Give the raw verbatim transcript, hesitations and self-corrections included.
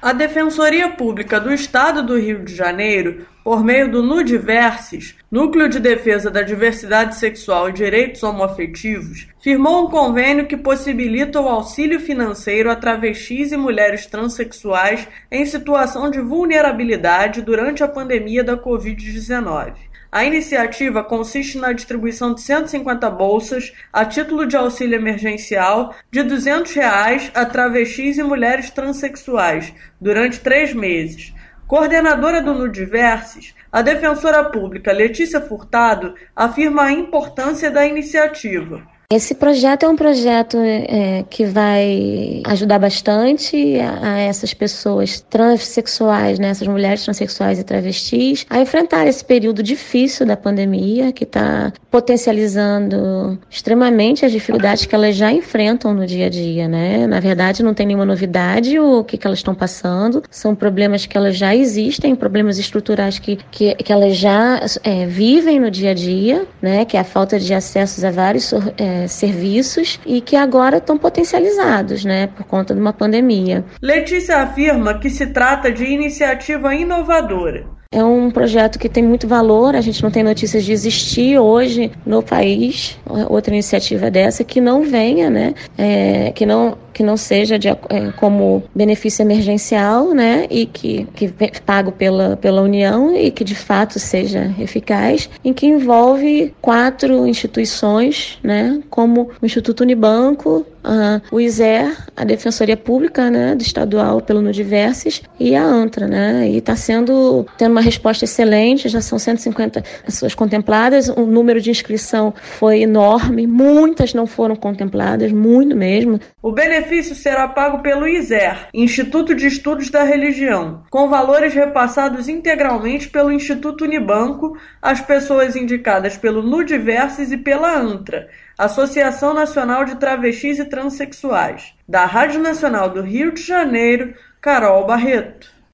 A Defensoria Pública do Estado do Rio de Janeiro, por meio do Nudiverses, Núcleo de Defesa da Diversidade Sexual e Direitos Homoafetivos, firmou um convênio que possibilita o auxílio financeiro a travestis e mulheres transexuais em situação de vulnerabilidade durante a pandemia da covid dezenove. A iniciativa consiste na distribuição de cento e cinquenta bolsas a título de auxílio emergencial de duzentos reais a travestis e mulheres transexuais durante três meses. Coordenadora do Nudiverses, a defensora pública Letícia Furtado afirma a importância da iniciativa. Esse projeto é um projeto é, que vai ajudar bastante a, a essas pessoas transexuais, né, essas mulheres transexuais e travestis, a enfrentar esse período difícil da pandemia, que está potencializando extremamente as dificuldades que elas já enfrentam no dia a dia, né? Na verdade, não tem nenhuma novidade o que, que elas estão passando, são problemas que elas já existem, problemas estruturais que, que, que elas já é, vivem no dia a dia, né? Que é a falta de acesso a vários é, serviços e que agora estão potencializados, né, por conta de uma pandemia. Letícia afirma que se trata de iniciativa inovadora. É um projeto que tem muito valor, a gente não tem notícias de existir hoje no país, outra iniciativa dessa que não venha, né, é, que não que não seja de, é, como benefício emergencial, né, e que, que pago pela, pela União e que de fato seja eficaz, em que envolve quatro instituições, né, como o Instituto Unibanco, uh, o I S E R, a Defensoria Pública, né, do Estadual pelo Nudiverses e a ANTRA, né, e está sendo, tendo uma resposta excelente, já são cento e cinquenta pessoas contempladas, o número de inscrição foi enorme, muitas não foram contempladas, muito mesmo. O benefício O benefício será pago pelo I S E R, Instituto de Estudos da Religião, com valores repassados integralmente pelo Instituto Unibanco às pessoas indicadas pelo Nudiverses e pela ANTRA, Associação Nacional de Travestis e Transsexuais. Da Rádio Nacional do Rio de Janeiro, Carol Barreto.